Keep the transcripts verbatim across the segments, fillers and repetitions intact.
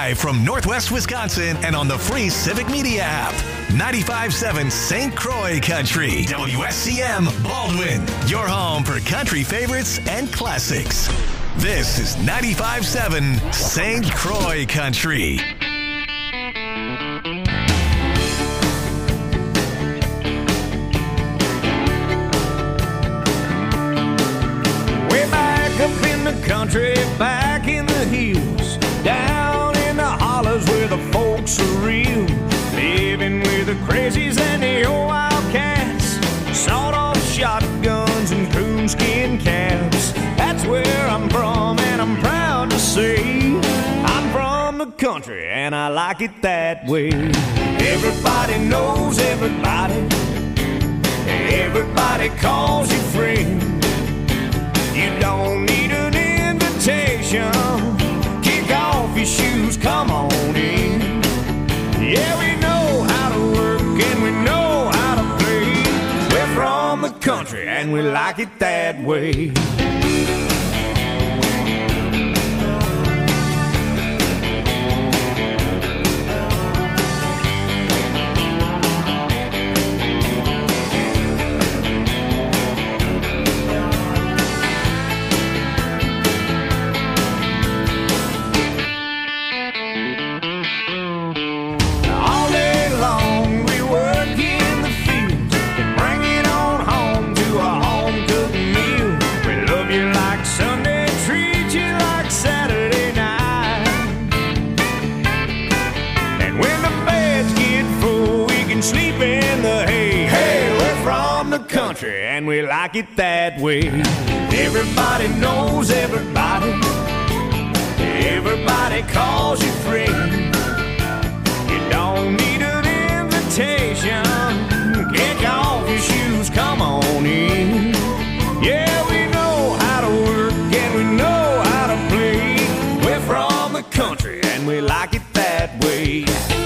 Live from Northwest Wisconsin and on the free Civic Media app. ninety-five point seven Saint Croix Country. W S C M Baldwin. Your home for country favorites and classics. This is ninety-five point seven Saint Croix Country. Way back up in the country, back in the hills, down in the hollers where the folks are real, living with the crazies and the old wildcats, sawed-off shotguns and coonskin caps. That's where I'm from, and I'm proud to say I'm from the country, and I like it that way. Everybody knows everybody, everybody calls you friend. You don't need an invitation. Kick off your shoes, come on in. Yeah, we know how to work and we know how to play. We're from the country and we like it that way. And we like it that way. Everybody knows everybody, everybody calls you friend. You don't need an invitation. Kick off your shoes, come on in. Yeah, we know how to work and we know how to play. We're from the country and we like it that way.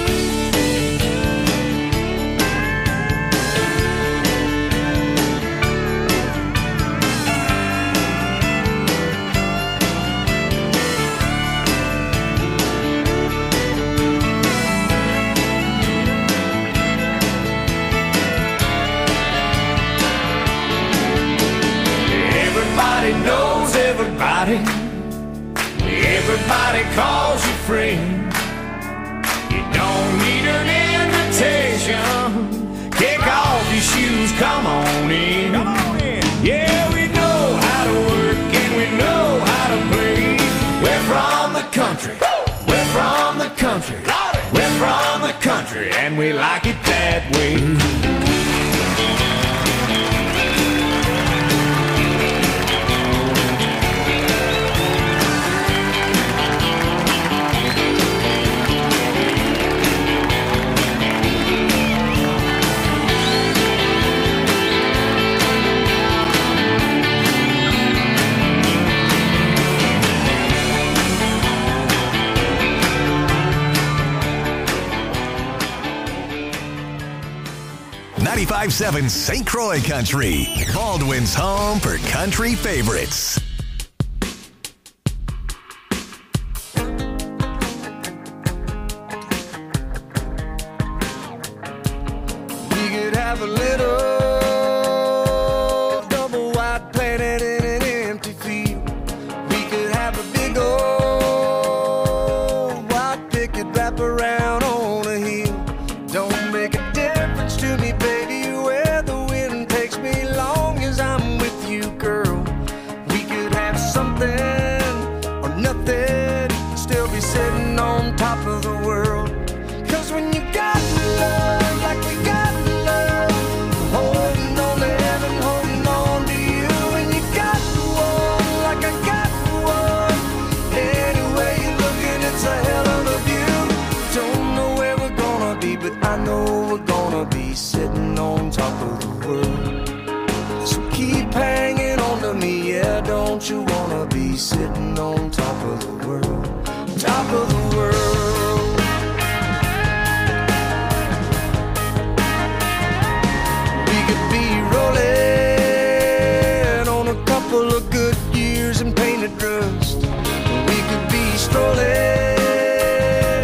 Knows everybody, everybody calls you friend. You don't need an invitation. Kick off your shoes, come on in. Come on in. Yeah, we know how to work and we know how to play. We're from the country, we're from the country, we're from the country, and we like it that way. ninety-five point seven Saint Croix Country, Baldwin's home for country favorites. We could have a little double wide planet in an empty field. We could have a big old white picket wrap around on a hill. Don't make a difference to me, baby, where the wind takes me, long as I'm with you, girl. We could have something or nothing, still be sitting on top of the world. Cause when you got love like we got love, holding on to heaven, holding on to you. And you got one like I got one, anyway you're looking, it's a hell of a view. Don't know where we're gonna be, but I know we're gonna be sitting on top of the world. So keep hanging on to me, yeah, don't you wanna be sitting on top of the world, top of the world. We could be rolling on a couple of good years and painted rust. We could be strolling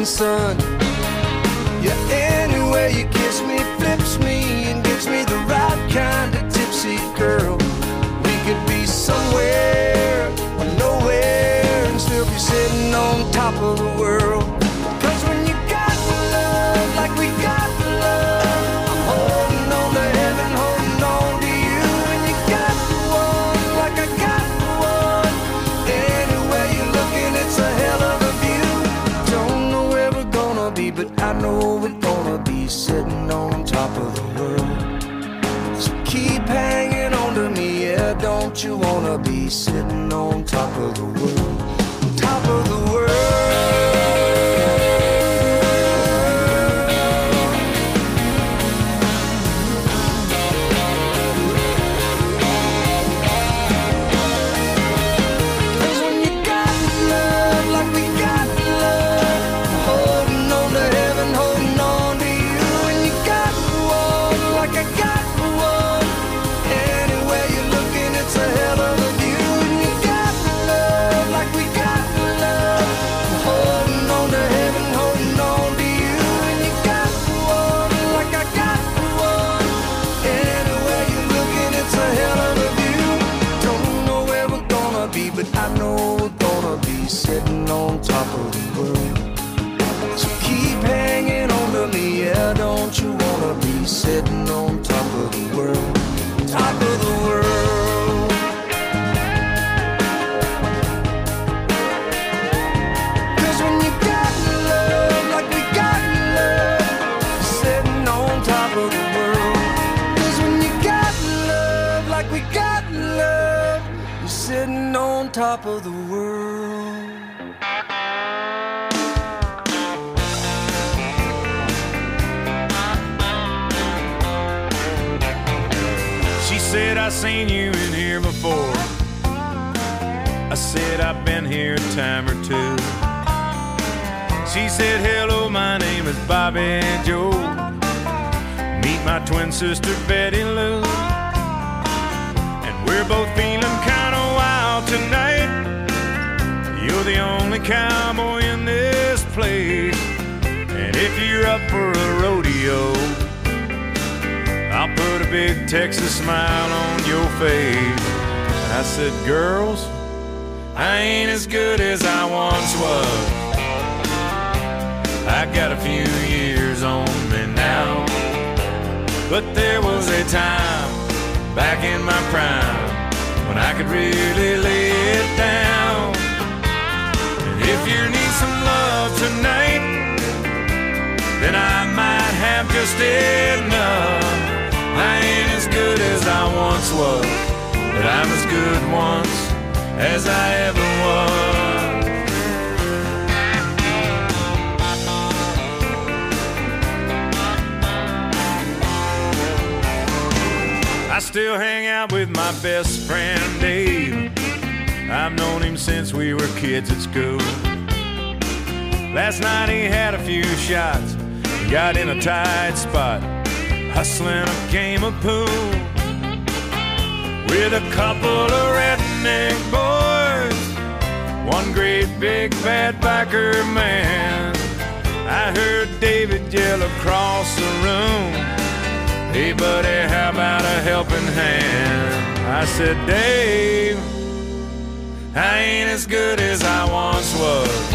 setting sun. Yeah, anywhere you kiss me, flips me, and gets me the right kind of tipsy, girl. We could be somewhere or nowhere and still be sitting on top of the world. Cause when you got love like we got love, I'm holding on to heaven, holding on to you. And you got one like I got one. Anywhere you're looking, it's a hell of a view. Don't know where we're gonna be, but I know we're gonna be sitting on top of the world. So keep hanging on to me, yeah, don't you wanna be sitting on top of the world, top of the world. Sitting on top of the world. So keep hanging on to me, yeah, don't you wanna be sitting on top of the world, top of the world. Cause when you got love like we got love, sitting on top of the world. Cause when you got love like we got love, you're sitting on top of the world. Said I seen you in here before. I said I've been here a time or two. She said hello, my name is Bobby Joe. Meet my twin sister Betty Lou. And we're both feeling kinda wild tonight. You're the only cowboy in this place. And if you're up for a rodeo, I'll put a big Texas smile on your face. I said, girls, I ain't as good as I once was. I got a few years on me now, but there was a time back in my prime when I could really lay it down. And if you need some love tonight, then I might have just enough. I ain't as good as I once was, but I'm as good once as I ever was. I still hang out with my best friend Dave. I've known him since we were kids at school. Last night he had a few shots, got in a tight spot, hustling a game of pool with a couple of redneck boys, one great big bad biker man. I heard David yell across the room, hey buddy, how about a helping hand? I said, Dave, I ain't as good as I once was.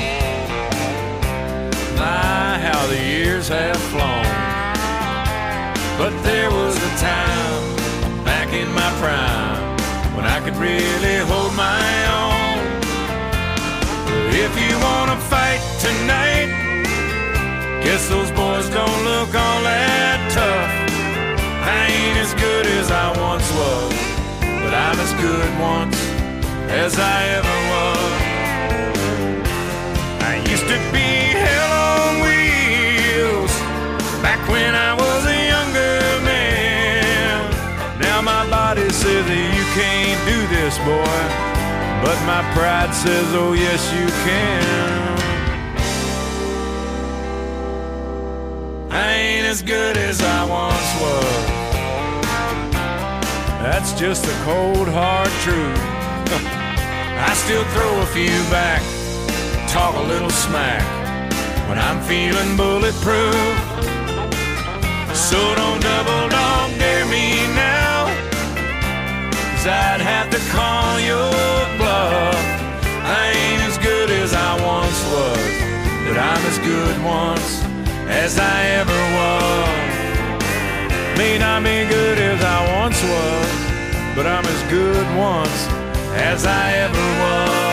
My, how the years have flown. But there was a time back in my prime when I could really hold my own. If you wanna fight tonight, guess those boys don't look all that tough. I ain't as good as I once was, but I'm as good once as I ever was. I used to be hell on wheels back when I was a younger man. Now my body says that you can't do this, boy, but my pride says, oh yes you can. I ain't as good as I once was. That's just the cold hard truth. I still throw a few back, talk a little smack, when I'm feeling bulletproof. So don't double dog dare me now, 'cause I'd have to call your bluff. I ain't as good as I once was, but I'm as good once as I ever was. May not be good as I once was, but I'm as good once as I ever was.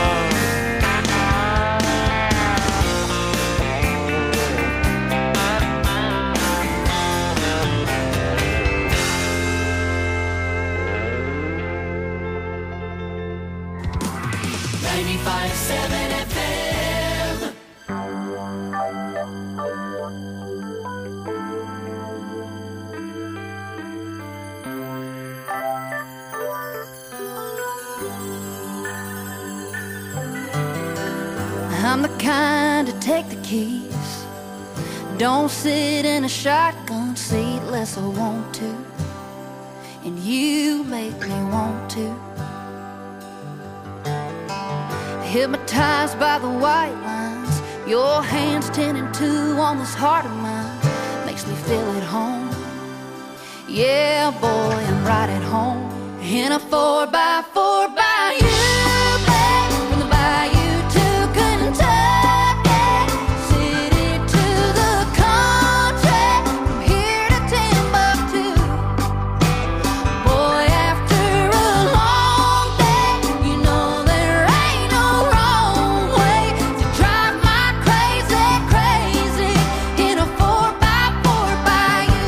ninety-five point seven F M. I'm the kind to take the keys, don't sit in a shotgun seat unless I want to, and you make me want to. Hypnotized by the white lines, your hands ten and two on this heart of mine, makes me feel at home. Yeah, boy, I'm right at home in a four by four by you, babe, from the bayou to Kentucky, city to the country, from here to Timbuktu. Boy, after a long day, you know there ain't no wrong way to drive my crazy, crazy in a four by four by you.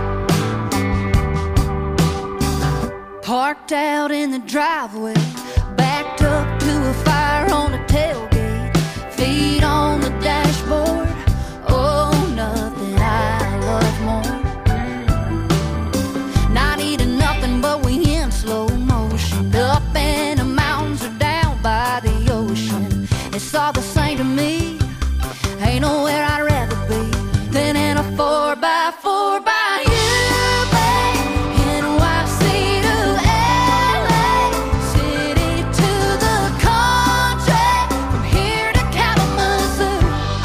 Parked out in the driveway, backed up to a fire on the tailgate, feet on the dashboard. Oh, nothing I love more. Not eating nothing, but we in slow motion, up in the mountains or down by the ocean. It's all the same to me. Ain't nowhere I'd rather be than in a four by four by you, babe. N Y C to L A, city to the country, from here to Kalamazoo.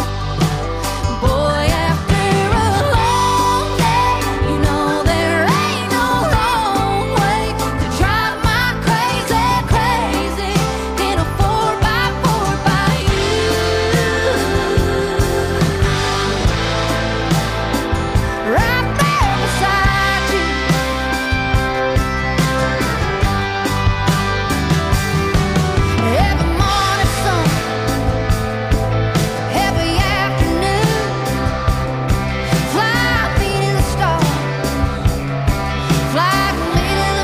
Boy, after a long day, you know there ain't no wrong way to drive my crazy, crazy in a four by four by you. Right there beside you. Every morning sun, every afternoon, fly me to the stars, fly me to the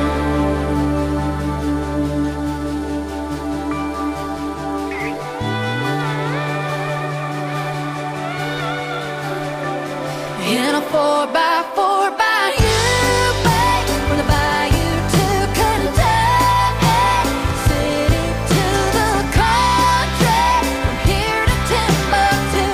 moon. In a four by four by you, babe, from the bayou to Kentucky, city to the country, from here to Timbuktu.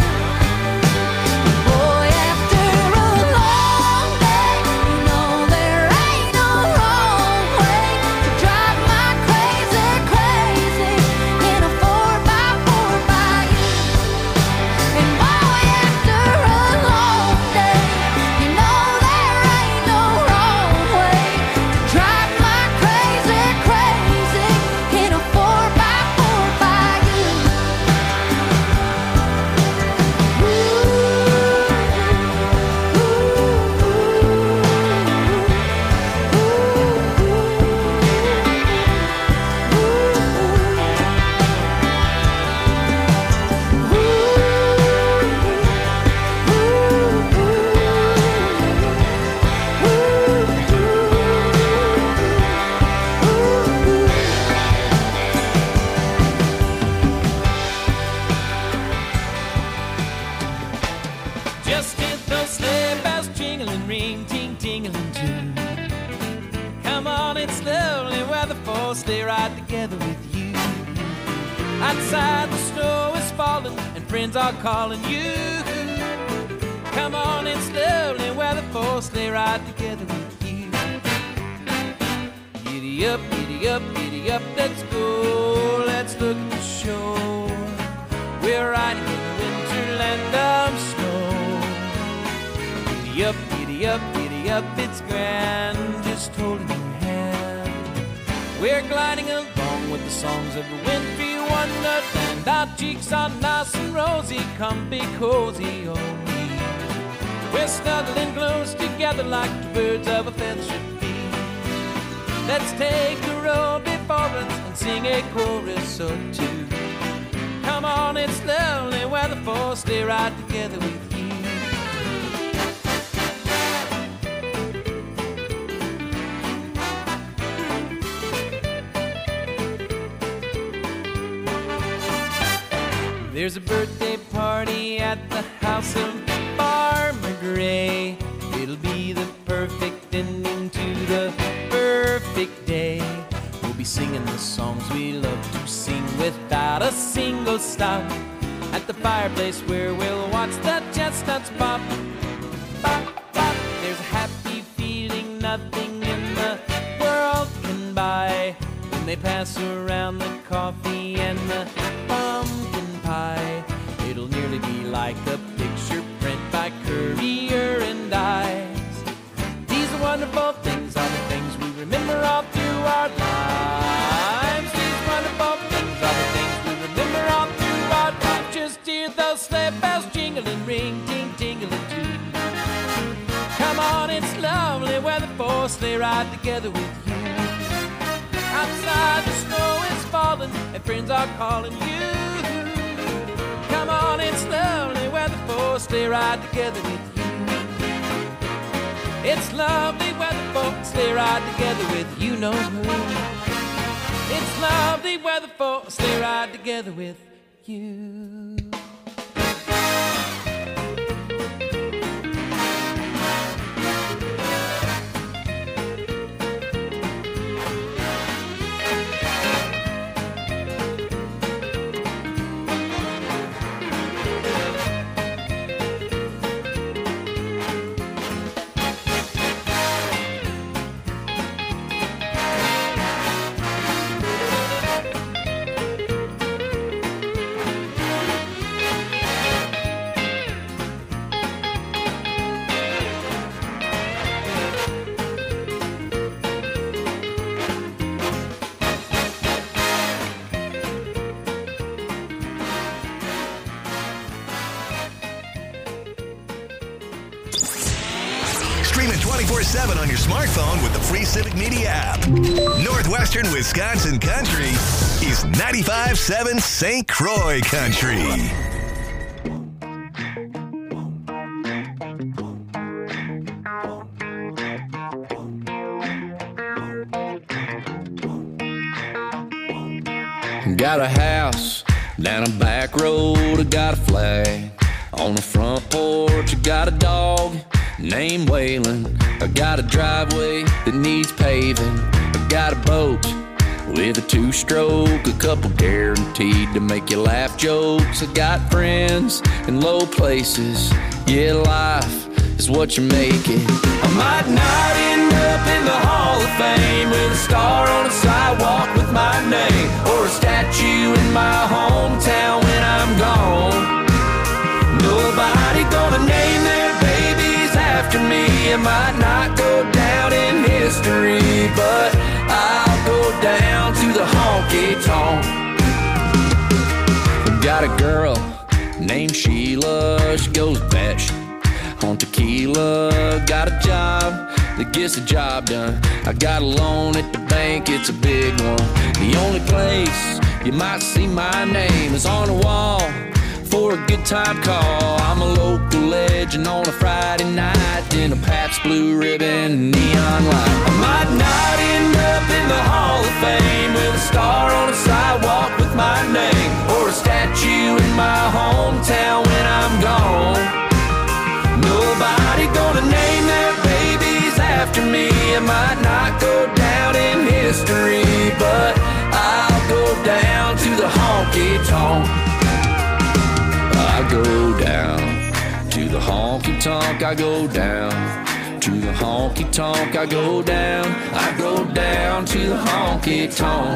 Boy, after a long day, you know there ain't no wrong way to drive my crazy, crazy in a four by four by you. And boy, after a long day, you know there ain't no wrong way to drive my crazy, crazy in a four by four by you. Just hit those sleigh bells jingling, ring, ting, tingling too. Come on, it's lovely weather for sleigh ride together with you. Outside the snow is falling and friends are calling you. Come on, it's lovely weather for sleigh ride together with you. Giddy up, giddy up, giddy up, let's go. Let's look at the shore. We're riding in the winter Giddy up, giddy up, it's grand, just holding your hand. We're gliding along with the songs of the wintry wonderland. Our cheeks are nice and rosy, come be cozy, oh me. We're snuggling close together like the birds of a feather should be. Let's take a row before us and sing a chorus or two. Come on, it's lovely weather for stay right together with you. There's a birthday party at the house of Farmer Gray. It'll be the perfect ending to the perfect day. We'll be singing the songs we love to sing without a single stop. At the fireplace where we'll watch the chestnuts pop. Pop, pop. There's a happy feeling nothing in the world can buy. When they pass around the coffee and the pumpkin pie, it'll nearly be like a picture print by Currier and Ives. These are wonderful things, are the things we remember all through our lives. These wonderful things are the things we remember all through our lives. Just hear those sleigh bells jingling, ring, ting, tingling too. Come on, it's lovely weather for sleigh ride together with you. Outside the snow is falling and friends are calling you. Come on, it's lovely weather for sleigh ride together with you. It's lovely weather for sleigh ride together with you know who. It's lovely weather for sleigh ride together with you. twenty-four seven on your smartphone with the free Civic Media app. Northwestern Wisconsin Country is ninety-five seven Saint Croix Country. Got a house down a back road, I got a flag on the front porch, I got a dog named Waylon. I got a driveway that needs paving. I got a boat with a two-stroke, a couple guaranteed to make you laugh jokes. I got friends in low places. Yeah, life is what you make it. I might not end up in the Hall of Fame with a star on a sidewalk with my name, or a statue in my hometown when I'm gone. Nobody gonna name their babies after me. I might not go down in history, but I'll go down to the honky-tonk. Got a girl named Sheila, she goes batshit on tequila. Got a job that gets the job done. I got a loan at the bank, it's a big one. The only place you might see my name is on the wall for a good time call. I'm a local legend on a Friday night in a Pabst Blue Ribbon neon light. I might not end up in the Hall of Fame with a star on a sidewalk with my name, or a statue in my hometown when I'm gone. Nobody gonna name their babies after me. I might not go down in history, but I'll go down to the honky-tonk. I go down to the honky-tonk, I go down to the honky-tonk, I go down, I go down to the honky-tonk.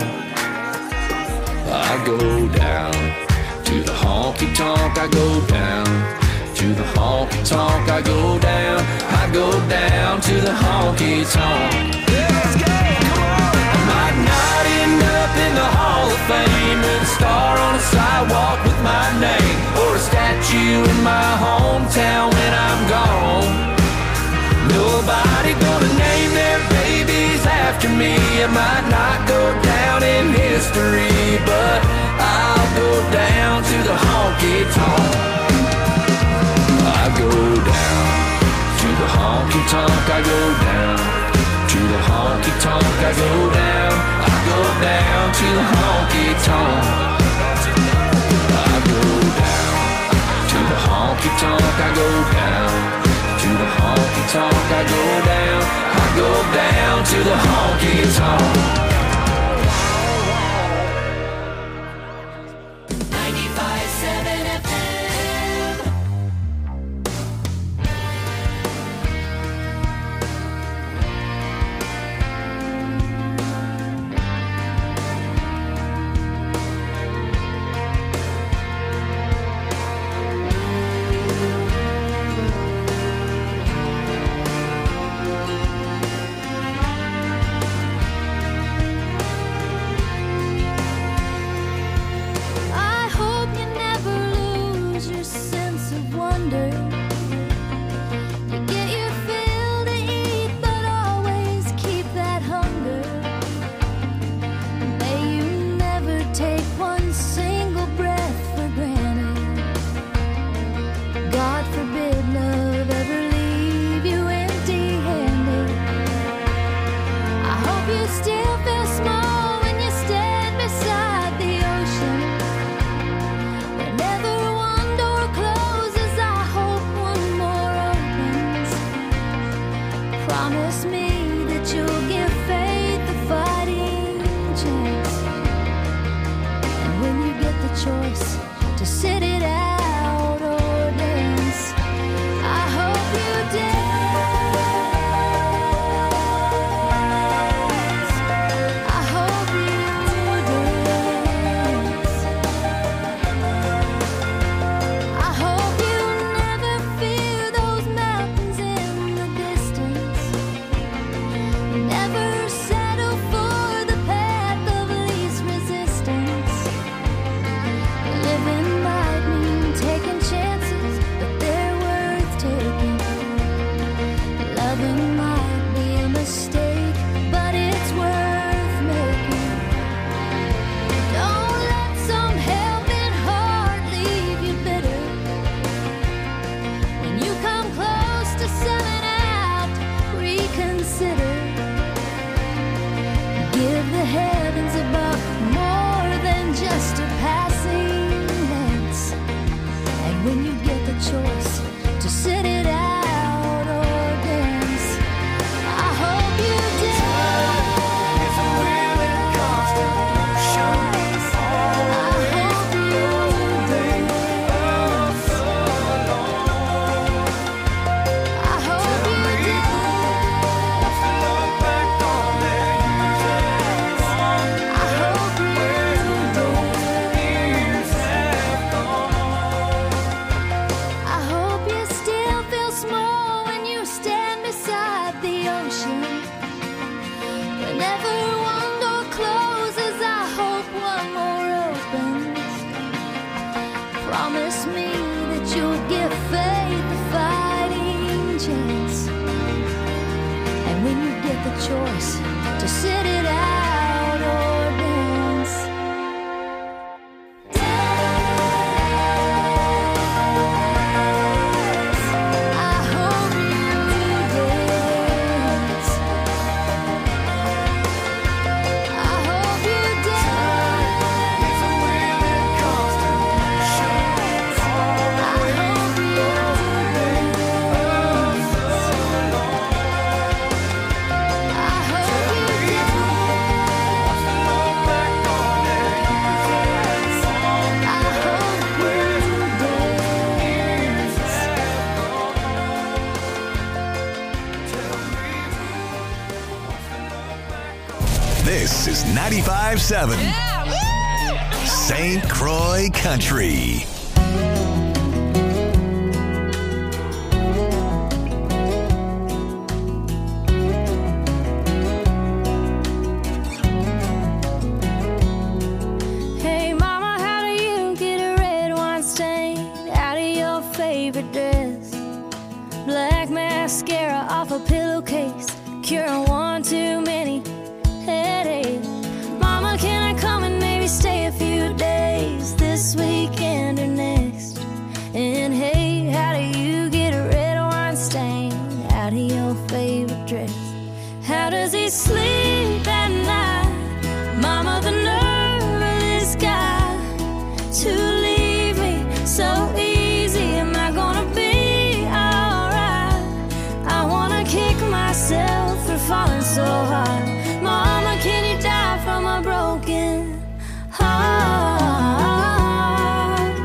I go down to the honky-tonk, I go down to the honky-tonk. honky tonk. I go down, I go down to the honky tonk. Let's go, come on. I might not end up in the Hall of Fame with a star on a sidewalk with my name, or a statue in my hometown when I'm gone. Nobody gonna name their babies after me. I might not go down in history, but I'll go down to the honky tonk. I go down to the honky tonk. I go down to the honky tonk. I go down. I go down to the honky tonk. I go down to the honky tonk. I go down to the honky tonk. I go down. I go down to the honky tonk. ninety-five seven F M. I hope you never lose your sense of wonder. You get your fill to eat, but always keep that hunger. May you never take one single breath for granted. God forbid love ever leave you empty-handed. I hope you still feel small when you stand beside the ocean. Whenever one door closes, I hope one more opens. Promise me that you'll give faith a fighting chance. And when you get the choice to sit it out or dance, I hope you dance. I hope you dance. I hope you never fear those mountains in the distance. Never settle for the path of least resistance. Living might mean taking chances, but they're worth taking. Loving might be a mistake, but it's worth making. Don't let some helping heart leave you bitter. When you come close to selling out, reconsider. Give the heavens above more than just a passing glance. And when you get the choice to sit it out or dance, I hope you dance. It's a real and constant motion. I hope you dance. I hope you dance. Look back on their years I hope you years have gone. I hope you still feel small when you stand beside the ocean. Whenever one door closes, I hope one more opens. Promise me that you'll give faith a fighting chance. And when you get the choice to sit it out or dance, dance. I hope you dance. I hope you dance. It's a real and constant motion. I hope you dance. I hope you This is ninety-five seven Saint Croix Country. dress. Black mascara off a pillowcase, curing one too many headaches. Mama, can I come and maybe stay a few days this weekend or next? And hey, how do you get a red wine stain out of your favorite dress? How does he sleep at night? Mama, the nerve of this guy to leave me so easy. Am I gonna be alright? I wanna kick myself for falling so hard. Mama, can you die from a broken heart?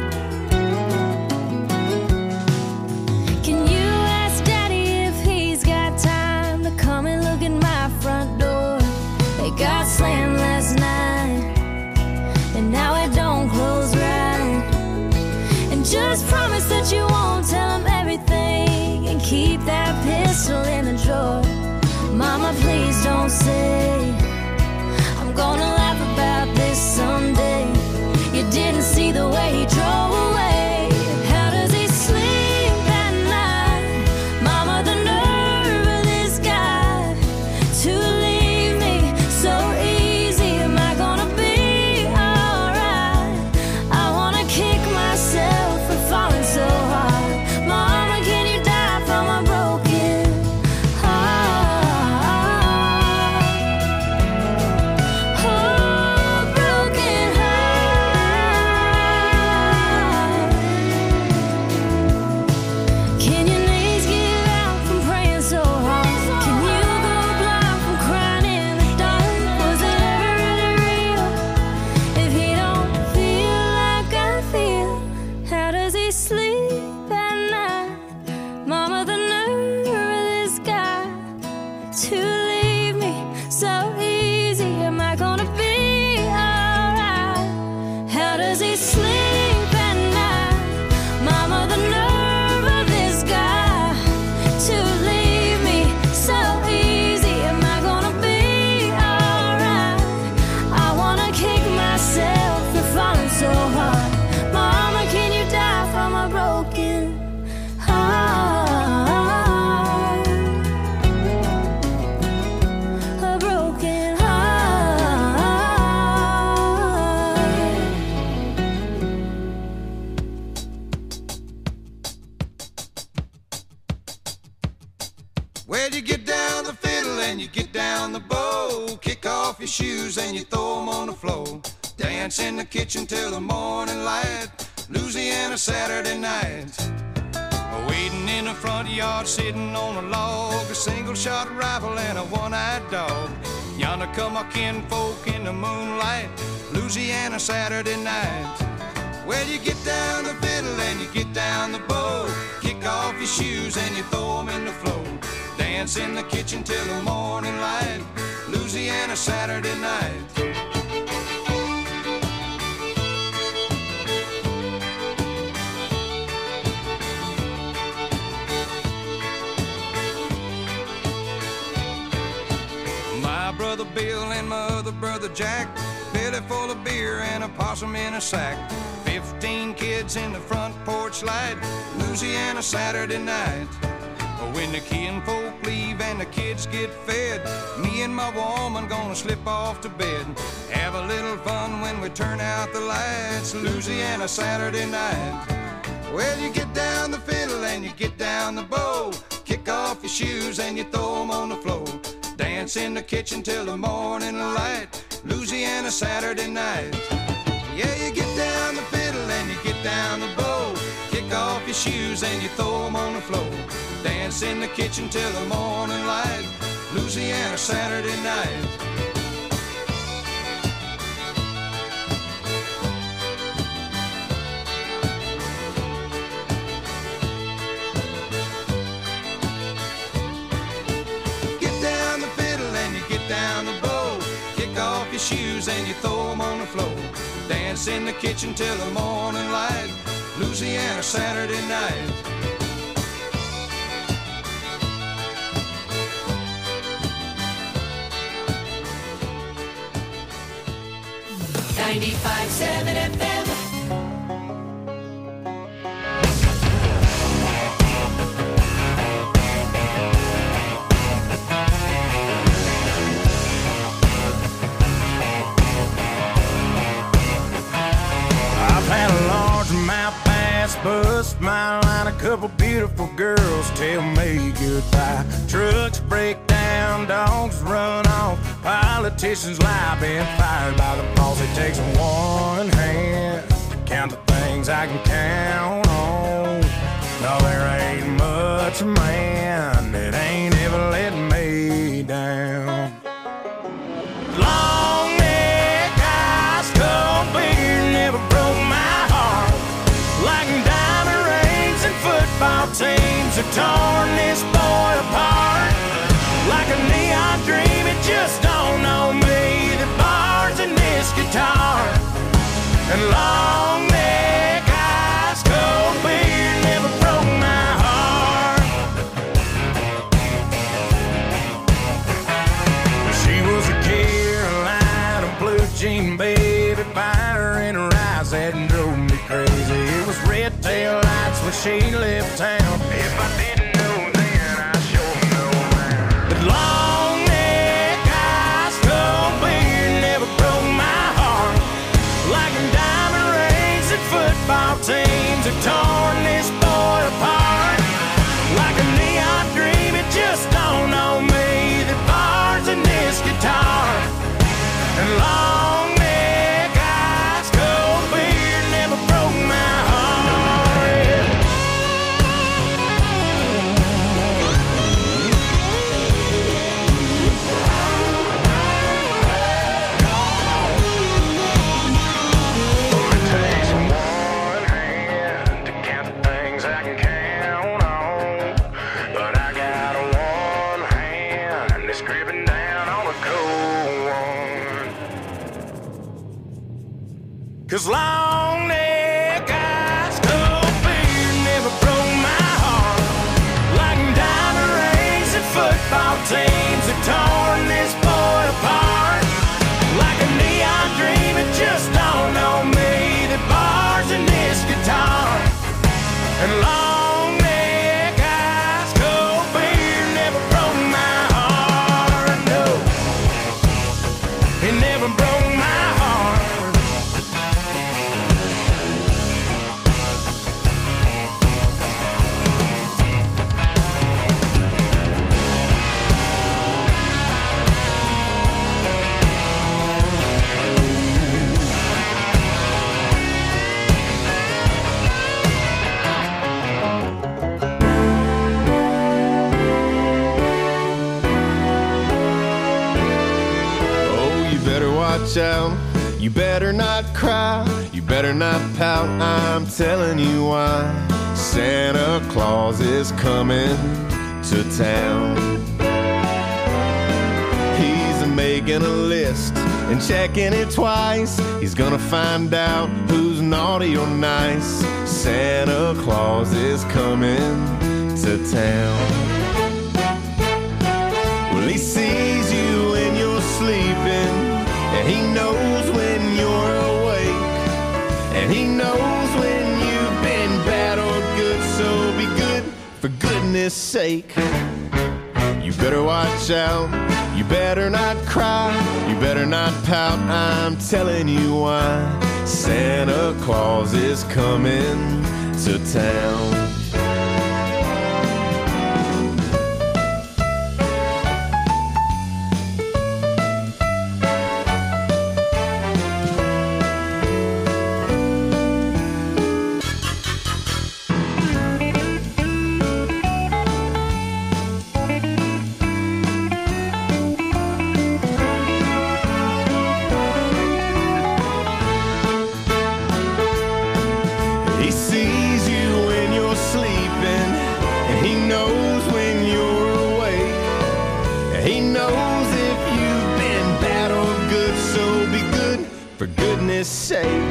Can you ask Daddy if he's got time to come and look at my front door? It got slammed last night, and now it don't close right. And just promise that you won't tell him everything, and keep that pistol in the drawer. Mama, please don't say I'm gonna laugh about this someday. You didn't see the way he drove away. How does he sleep at night? Mama, the nerve of this guy to leave me so easy. Am I gonna be alright? I wanna kick myself for falling so hard. Mama, can you die from a broken heart? Oh, broken heart. Can your knees give out from praying so hard? Can you go blind from crying in the dark? Was it ever really real if he don't feel like I feel? How does he sleep at night? Mama, the nerve of this guy to leave me so easy. Am I gonna be alright? How does he sleep at night? Mama, the nerve of this guy to leave me so easy. Am I gonna be alright? I wanna kick myself for falling so hard. Mama, can you die from a broken heart? A broken heart. Well, you get down the fiddle and you get down the bow. Kick off your shoes and you throw 'em on the floor. Dance in the kitchen till the morning light. Louisiana Saturday night. Waiting in the front yard, sitting on a log. A single shot rifle and a one-eyed dog. Yonder come our kinfolk in the moonlight. Louisiana Saturday night. Well, you get down the fiddle and you get down the bow. Kick off your shoes and you throw 'em in the floor. Dance in the kitchen till the morning light. Louisiana Saturday night. My brother Bill and my other brother Jack, belly full of beer and a possum in a sack. Fifteen kids in the front porch light. Louisiana Saturday night. When the kinfolk leave and the kids get fed, me and my woman gonna slip off to bed. Have a little fun when we turn out the lights. Louisiana Saturday night. Well, you get down the fiddle and you get down the bow. Kick off your shoes and you throw 'em on the floor. Dance in the kitchen till the morning light. Louisiana Saturday night. Yeah, you get down the fiddle and you get down the bow. Kick off your shoes and you throw 'em on the floor. Dance in the kitchen till the morning light. Louisiana Saturday night. Get down the fiddle and you get down the bow. Kick off your shoes and you throw 'em on the floor. Dance in the kitchen till the morning light. Louisiana Saturday night. ninety-five seven F M. girls tell me goodbye. Trucks break down, dogs run off, politicians lie, been fired by the boss. It takes one hand to count the things I can count on. No, there ain't much man that ain't ever let me down. Long neck, ice cold beer never broke my heart. Like diamond rings and football teams have torn this boy apart. Like a neon dream, it just don't know me. The bars in this guitar and long neck, ice cold beer never broke my heart. She was a Carolina blue jean baby, fire in her eyes that drove me crazy. It was red tail lights when she left town. If I didn't know then, I sure know now. But long neck, ice cold beer never broke my heart. Like diamond rings and football teams have torn this boy apart. Like a neon dream, it just don't know me. The bars in this guitar and long neck, ice cold beer never broke my heart. It takes one hand to count the things I can count on, but I got one hand that's gripping down on a cold one. 'Cause long neck, ice cold beer never broke my heart. Like diamond rings and football teams have torn this boy apart. Like a neon dream, it just don't know me. The bars in this guitar and long neck, ice cold beer never broke my heart. No, it never broke my heart. Oh, you better watch out. You better not cry. You better not pout. I'm telling you why. Santa Claus is coming to town. He's making a list and checking it twice. He's gonna find out who's naughty or nice. Santa Claus is coming to town. Well, he sees you when you're sleeping, and he knows when you're awake, and he knows when you've been bad or good, so be good for goodness sake. You better watch out, you better not cry, you better not pout, I'm telling you why. Santa Claus is coming to town. He sees you when you're sleeping, and he knows when you're awake, and he knows if you've been bad or good, so be good for goodness sake.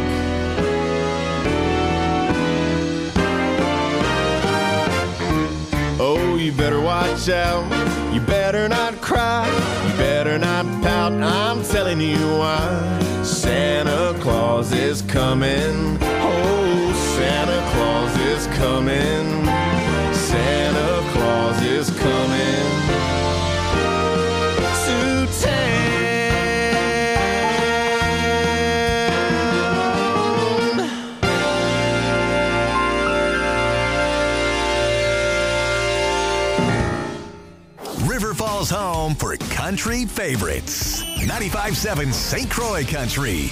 Oh, you better watch out, you better not cry, you better not pout, I'm telling you why. Santa Claus is coming, oh, Santa Claus is coming, Santa Claus is coming to town. Montreal's home for country favorites. ninety-five point seven Saint Croix Country.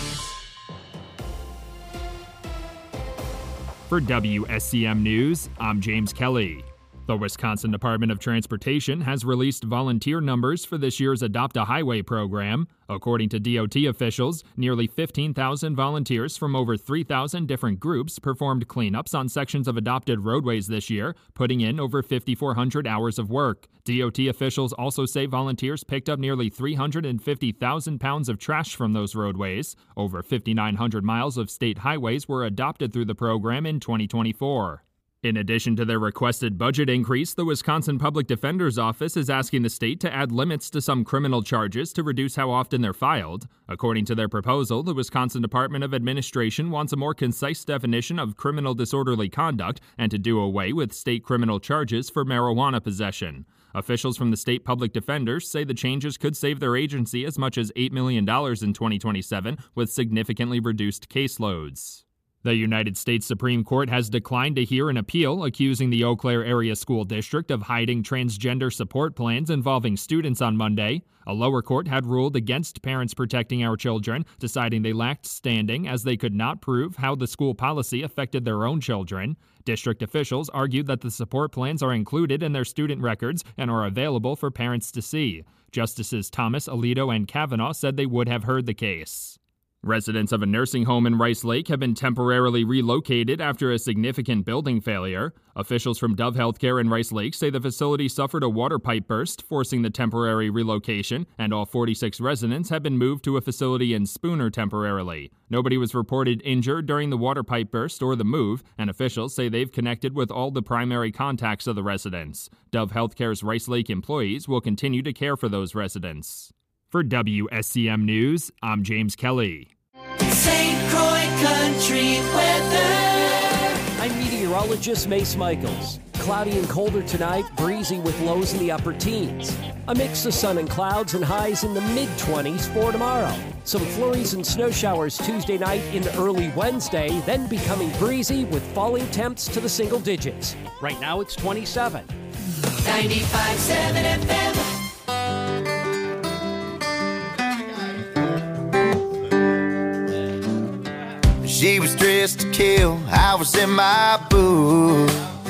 For W S C M News, I'm James Kelly. The Wisconsin Department of Transportation has released volunteer numbers for this year's Adopt a Highway program. According to D O T officials, nearly fifteen thousand volunteers from over three thousand different groups performed cleanups on sections of adopted roadways this year, putting in over five thousand four hundred hours of work. D O T officials also say volunteers picked up nearly three hundred fifty thousand pounds of trash from those roadways. Over five thousand nine hundred miles of state highways were adopted through the program in twenty twenty-four. In addition to their requested budget increase, the Wisconsin Public Defender's Office is asking the state to add limits to some criminal charges to reduce how often they're filed. According to their proposal, the Wisconsin Department of Administration wants a more concise definition of criminal disorderly conduct and to do away with state criminal charges for marijuana possession. Officials from the state public defenders say the changes could save their agency as much as eight million dollars in twenty twenty-seven with significantly reduced caseloads. The United States Supreme Court has declined to hear an appeal accusing the Eau Claire Area School District of hiding transgender support plans involving students on Monday. A lower court had ruled against parents protecting our children, deciding they lacked standing as they could not prove how the school policy affected their own children. District officials argued that the support plans are included in their student records and are available for parents to see. Justices Thomas, Alito, and Kavanaugh said they would have heard the case. Residents of a nursing home in Rice Lake have been temporarily relocated after a significant building failure. Officials from Dove Healthcare in Rice Lake say the facility suffered a water pipe burst, forcing the temporary relocation, and all forty-six residents have been moved to a facility in Spooner temporarily. Nobody was reported injured during the water pipe burst or the move, and officials say they've connected with all the primary contacts of the residents. Dove Healthcare's Rice Lake employees will continue to care for those residents. For W S C M News, I'm James Kelly. Saint Croix Country weather. I'm meteorologist Mace Michaels. Cloudy and colder tonight, breezy with lows in the upper teens. A mix of sun and clouds and highs in the mid-twenties for tomorrow. Some flurries and snow showers Tuesday night into early Wednesday, then becoming breezy with falling temps to the single digits. Right now it's twenty-seven. ninety-five point seven F M. She was dressed to kill, I was in my booth.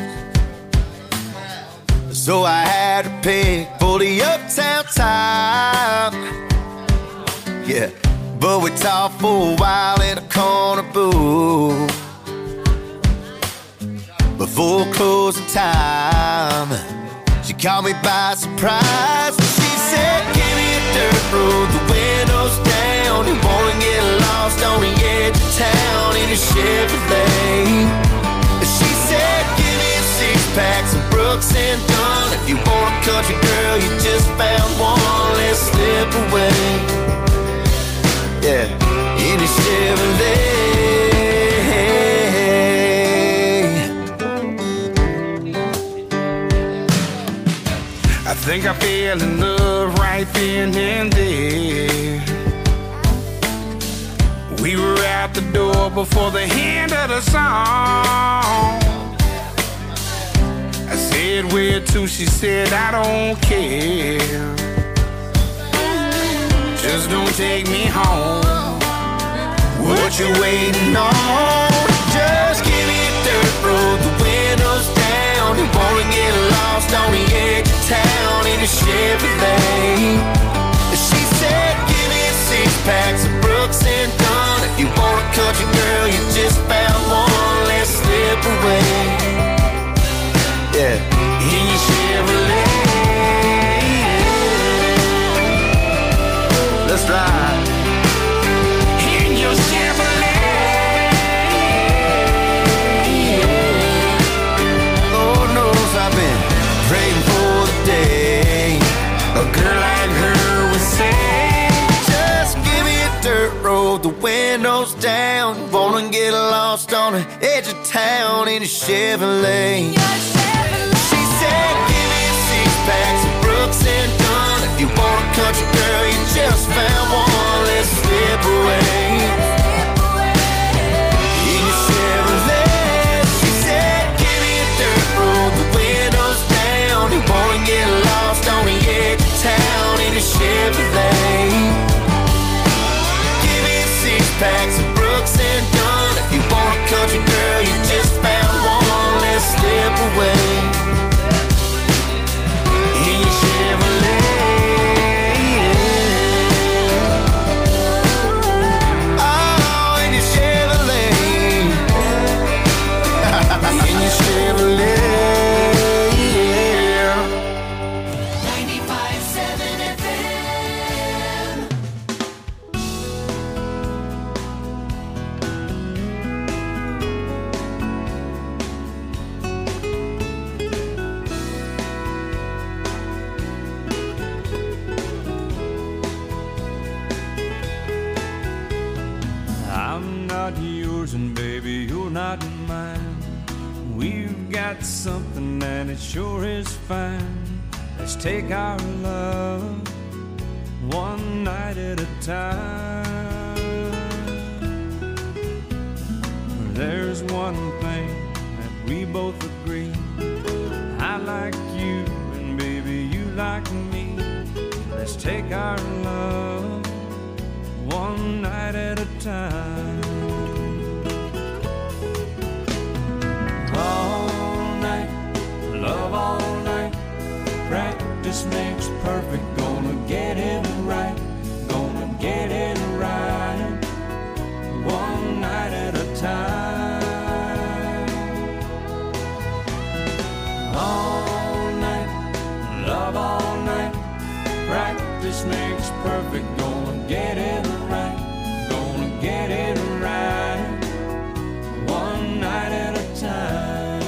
So I had to pick for the uptown time. Yeah, but we talked for a while in a corner booth before closing time. She caught me by surprise. She said, give me a dirt road, the windows down. You wanna get lost on the edge of town in a Chevrolet. She said, give me a six-pack, some Brooks and Dunn. If you want a country girl, you just found one. Let's slip away. Yeah, in a Chevrolet. I think I fell in love right then and there. We were out the door before the end of the song. I said, where to? She said, I don't care. Just don't take me home. What you waiting on? Just give me a dirt road, the windows down. You wanna get lost on the edge of town in a Chevrolet. She said, give me a six-pack, some Brooks and Dunn. If you want a country girl, you just found one. Let's slip away. Yeah, in your Chevrolet. Let's ride. In your Chevrolet. Lord knows I've been praying for the day a girl like her would say, just give me a dirt road, the windows down. Wanna get lost on the edge of town in a Chevrolet. She said, give me a six-pack, some Brooks and Dunn. If you want a country girl, you just found one. Let's slip away. In your Chevrolet. She said, give me a dirt road, the windows down. You wanna get lost on the edge of town got something and it sure is fine. Let's take our love one night at a time. There's one thing that we both agree. I like you and baby you like me. Let's take our love one night at a time. All night, love all night. Practice makes perfect. Gonna get it right. Gonna get it right. One night at a time. All night, love all night. Practice makes perfect. Gonna get it right. Gonna get it right. One night at a time.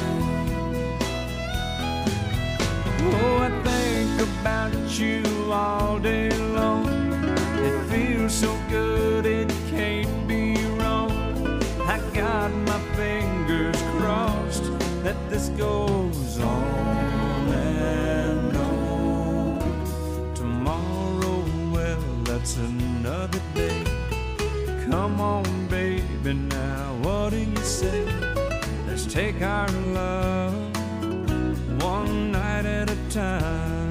Oh, I think about you all day long. It feels so good, it can't be wrong. I got my fingers crossed that this goes on and on. Tomorrow, well, that's another day. Come on, baby, now what do you say? Let's take our love one night at a time.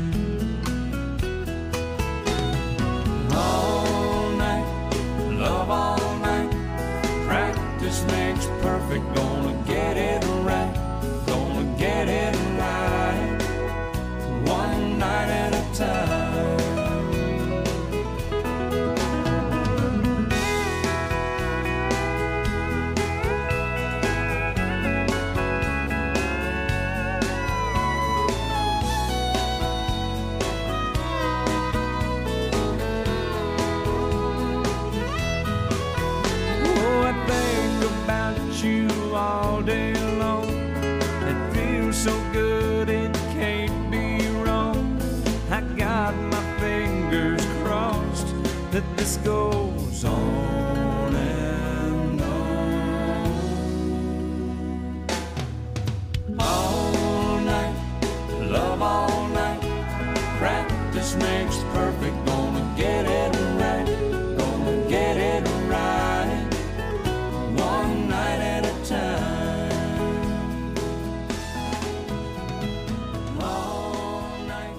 All night, love all night. Practice makes perfect. Gonna get it right. Gonna get it right. One night at a time. All day long, it feels so good, it can't be wrong. I got my fingers crossed that this goes on and on. All night, love all night. Practice makes perfect. Gonna get it right. Gonna get it right. One night at a time. All night.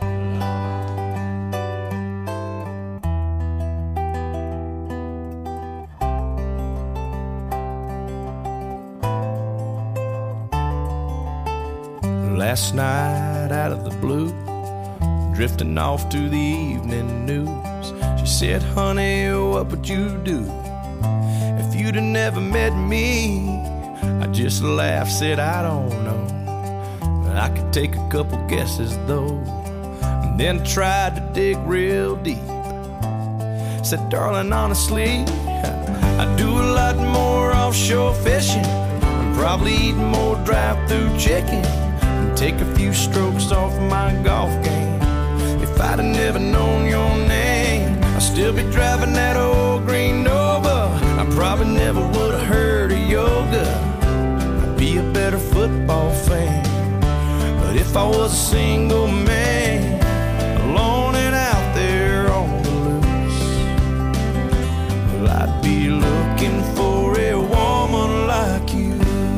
Last night out of the blue, drifting off to the evening news, she said, honey, what would you do if you'd have never met me? I just laughed, said I don't know, but I could take a couple guesses though, and then tried to dig real deep. Said, darling, honestly, I do a lot more offshore fishing, and probably eat more drive-through chicken, and take a few strokes off my golf game. If I'd have never known your name, I'd still be driving that old green Nova. I probably never would have heard of yoga. I'd be a better football fan. But if I was a single man, alone and out there on the loose, well, I'd be looking for a woman like you.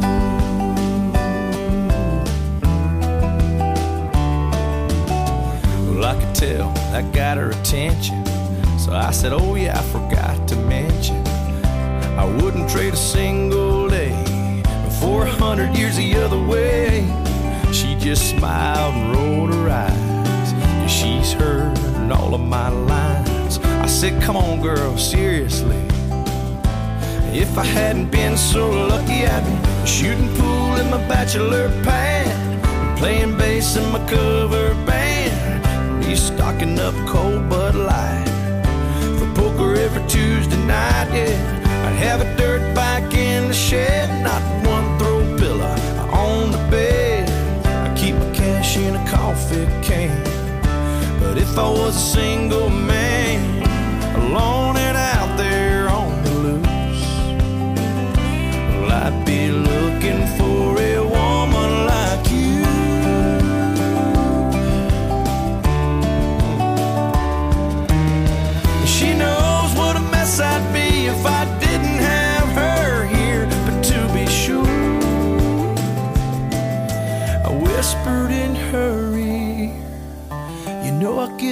Well, I could tell that got her attention, so I said, oh yeah, I forgot to mention, I wouldn't trade a single day for a hundred years the other way. She just smiled and rolled her eyes, 'cause she's heard all of my lines. I said, come on girl, seriously, if I hadn't been so lucky, I'd be shooting pool in my bachelor pad, playing bass in my cover band, be stocking up cold Bud Light for poker every Tuesday night, yeah. I'd have a dirt bike in the shed, not one throw pillow on the bed. I keep my cash in a coffee can. But if I was a single man, alone and out there on the loose, well, I'd be looking for a woman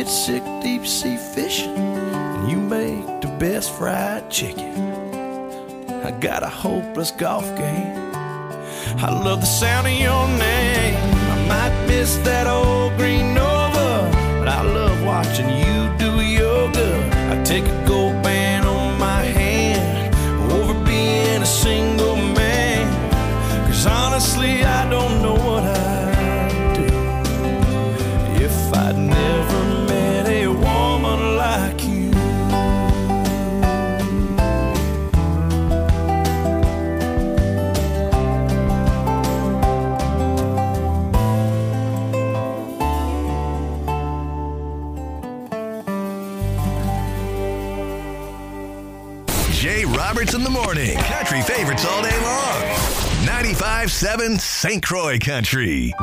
get sick deep sea fishing, and you make the best fried chicken. I got a hopeless golf game. I love the sound of your name. I might miss that old green Nova, but I love watching you do yoga. I take a gold band on my hand over being a single man, 'cause honestly I don't know what I'd do if I'd never met a woman like you. Jay Roberts in the morning. Country favorites all day long. ninety-five seven Saint Croix Country.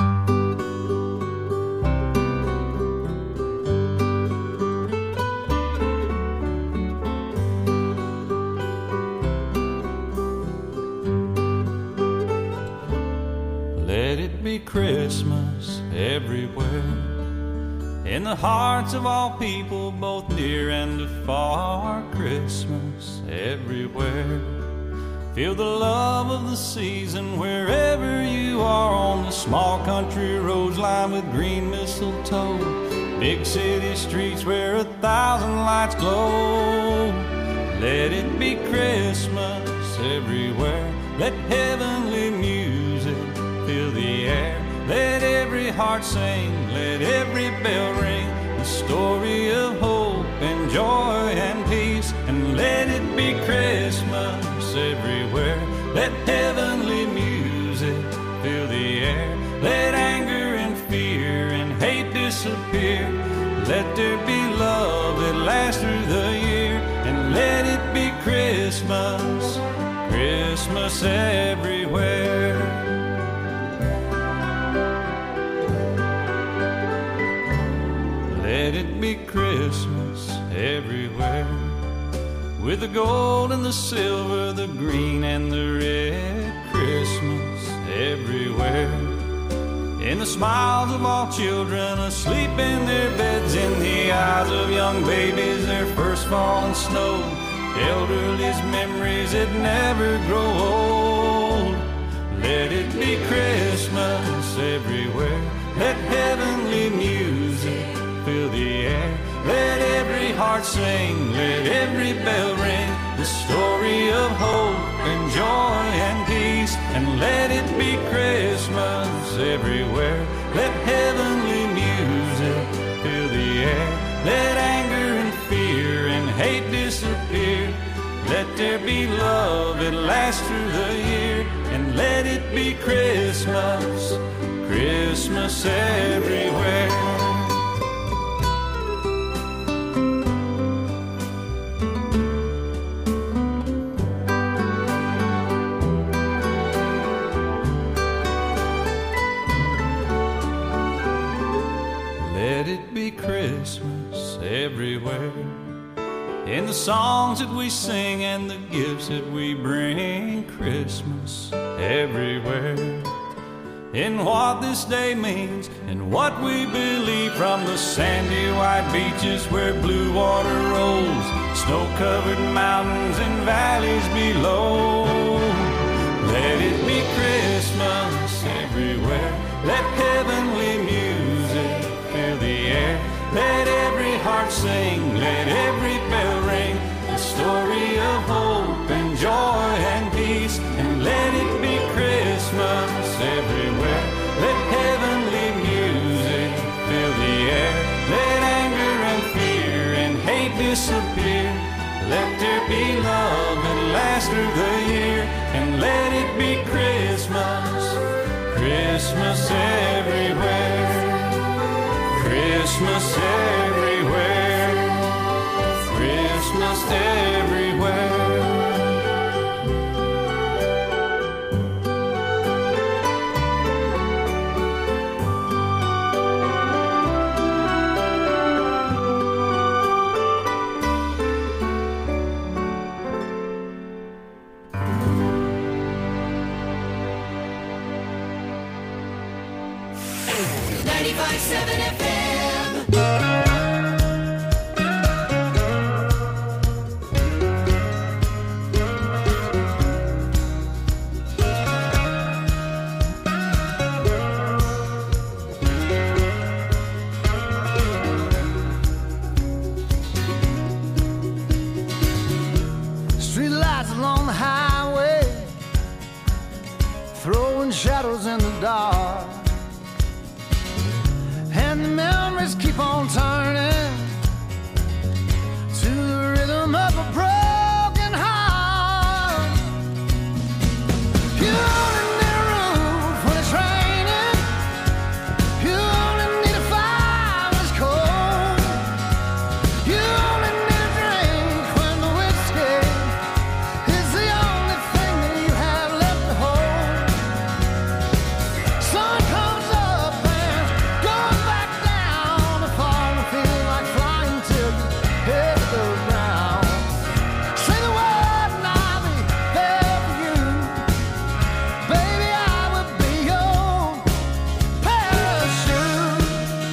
Let it be Christmas everywhere, in the hearts of all people, both near and afar. Christmas everywhere. Feel the love of the season wherever you are, on the small country roads lined with green mistletoe, big city streets where a thousand lights glow. Let it be Christmas everywhere. Let heavenly music fill the air. Let every heart sing, let every bell ring, the story of hope and joy and peace. And let it be Christmas everywhere. Let heavenly music fill the air. Let anger and fear and hate disappear. Let there be love that lasts through the year. And let it be Christmas, Christmas everywhere. Let it be Christmas everywhere, with the gold and the silver, the green and the red. Christmas everywhere, in the smiles of all children asleep in their beds, in the eyes of young babies, their first fall in snow, elderly's memories that never grow old. Let it be Christmas everywhere. Let heavenly music fill the air. Let every heart sing, let every bell ring, the story of hope and joy and peace. And let it be Christmas everywhere. Let heavenly music fill the air. Let anger and fear and hate disappear. Let there be love that lasts through the year. And let it be Christmas, Christmas everywhere. Christmas everywhere, in the songs that we sing and the gifts that we bring. Christmas everywhere, in what this day means and what we believe, from the sandy white beaches where blue water rolls, snow-covered mountains and valleys below. Let it be Christmas everywhere. Let heavenly music fill the air. Let every heart sing, let every bell ring, the story of hope and joy and peace. And let it be Christmas everywhere. Let heavenly music fill the air. Let anger and fear and hate disappear. Let there be love that lasts through the year. And let it be Christmas, Christmas everywhere. Christmas everywhere, Christmas everywhere. ninety-five seven F M. always keep on turning to the rhythm of a broken heart. You only need a roof when it's raining. You only need a fire when it's cold. You only need a drink when the whiskey is the only thing that you have left to hold. Sun comes up and goes back down. The fall feels like flying till you hit the ground. Say the word and I'll be there for you. Baby, I will be your parachute.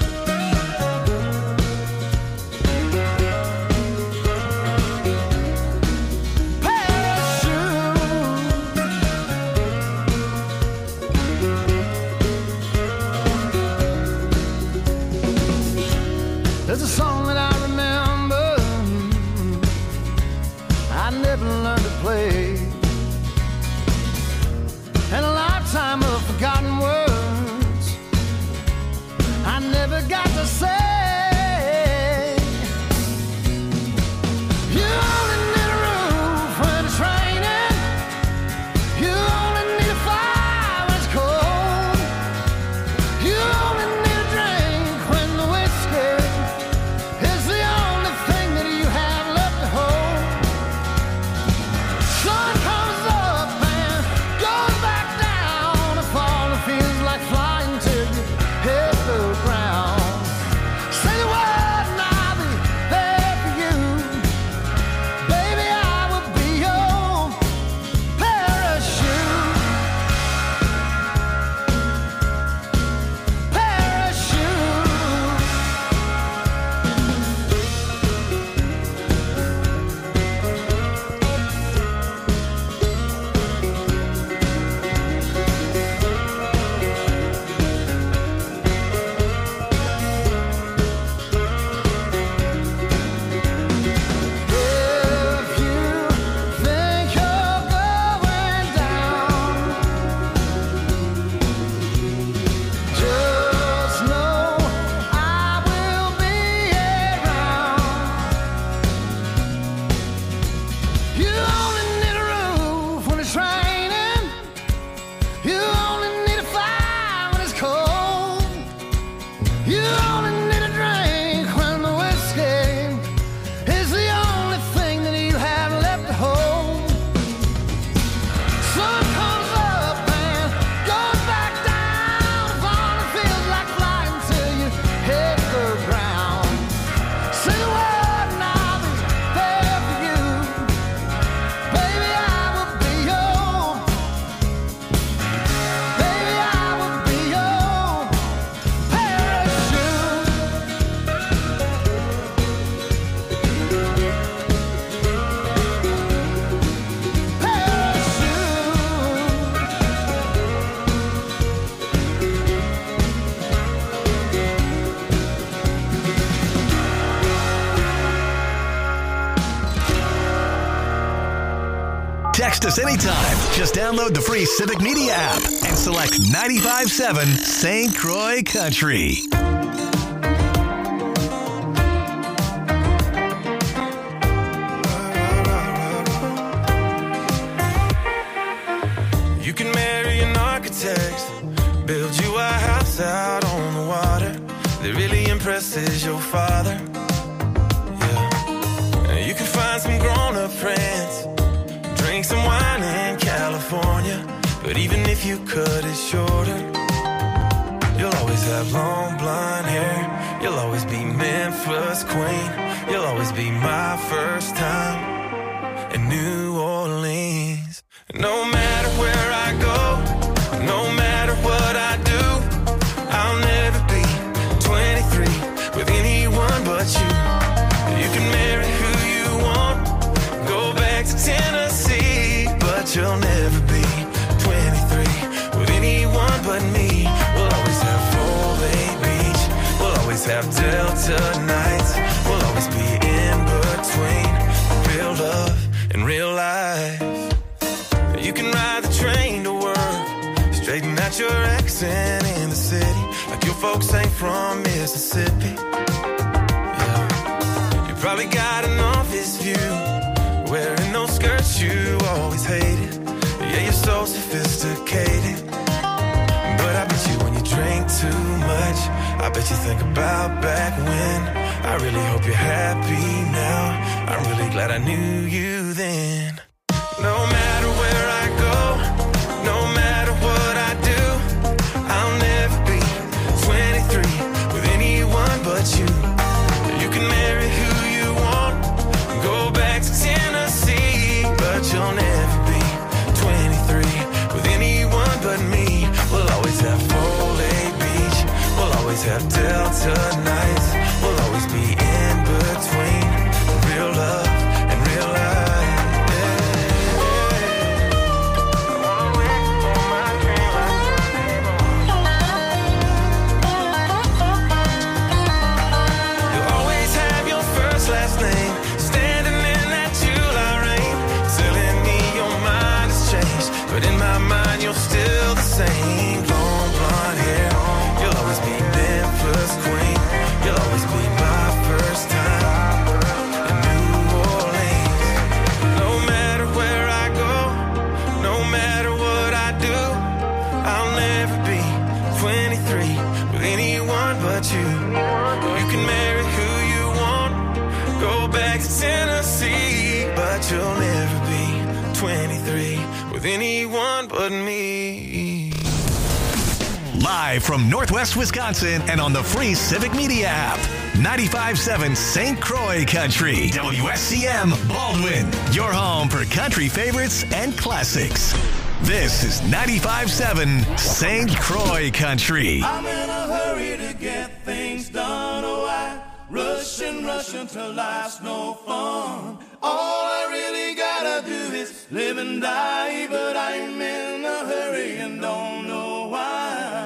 There's a song that I remember I never learned to play, and a lifetime of forgotten words I never got to say. You only need a roof when it's raining. You only need a fire when it's cold. You only need a drink when the whiskey is the only thing that you have left to hold. Sun comes up and goes back down. The fall feels like flying till you hit the ground. Say the word and I'll be there for you. Baby, I will be your parachute. Parachute. If you think you're going down, just know I will be around. You only need a roof when it's raining. You only need a fire when it's cold. You only need a drink when the whiskey is the only thing that you have left to hold. Sun comes up and goes back down. The fall feels like flying till you hit the ground. Say the word and I'll be there for you. Baby, I will be your. Baby, I will be your parachute. Text us anytime. Just download the free Civic Media app and select ninety-five point seven Saint Croix Country. You can marry an architect, build you a house out on the water that really impresses your father. Yeah. And you can find some grown-up friends, drink some wine in California, but even if you cut it shorter, you'll always have long blonde hair. You'll always be Memphis queen. You'll always be my first time in New Orleans. No matter where I go, no matter what I do, I'll never be twenty-three with anyone but you. You can marry who you want, go back to Tennessee, but you'll never be twenty-three with anyone but me. We'll always have full Bay Beach, we'll always have Delta nights, we'll always be in between real love and real life. You can ride the train to work, straighten out your accent in the city, like your folks ain't from Mississippi. Yeah. You probably got an office view, wearing those skirts you always hated. Yeah, you're so sophisticated. But I bet you when you drink too much, I bet you think about back when. I really hope you're happy now. I'm really glad I knew you then. No matter where I go, no matter what I do, I'll never be twenty-three with anyone but you. You can marry who you want, go back to Tennessee, but you'll never be twenty-three with anyone but me. We'll always have Foley Beach, we'll always have Delta nights, we'll always be in between real love and real life. But in my mind, you're still the same. Long blonde hair, you'll always be Memphis queen. You'll always be my first time in New Orleans. No matter where I go, no matter what I do, I'll never be twenty-three with anyone but you. You can marry who you want, go back to Tennessee, but you'll never be twenty-three with anyone but me. Live from Northwest Wisconsin and on the free Civic Media app. ninety-five point seven Saint Croix Country. W S C M Baldwin. Your home for country favorites and classics. This is ninety-five point seven Saint Croix Country. I'm in a hurry to get things done. Oh, I rush and rush until life's no fun. All I really gotta do is live and die, but I'm in a hurry and don't know why.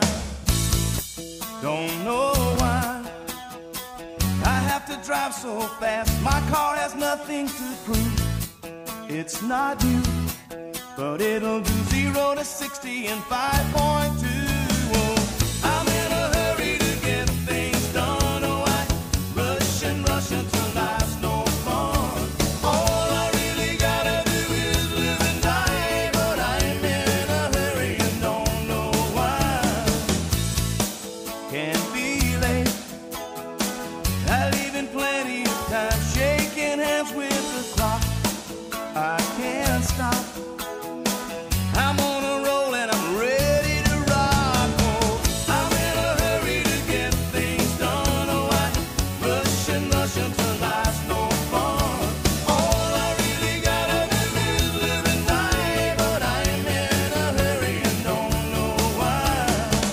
Don't know why I have to drive so fast. My car has nothing to prove. It's not new, but it'll do zero to sixty in five point two. Oh, I'm in a hurry to get things done. Oh, I rush and rush until life's no fun. All I really gotta do is live and die, but I'm in a hurry and don't know why. Can't be late. I leave in plenty of time, shaking hands with the clock. I can't stop. I'm on a roll and I'm ready to rock. Oh, I'm in a hurry to get things done. Oh, I rush and rush until life's no fun. All I really gotta do is live and die, but I'm in a hurry and don't know why.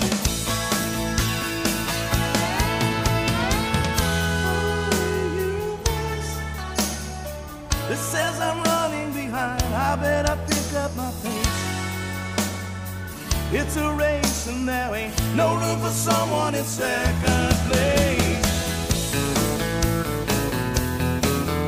It says I'm running behind. I better pick up my pace. It's a race and there ain't no room for someone in second.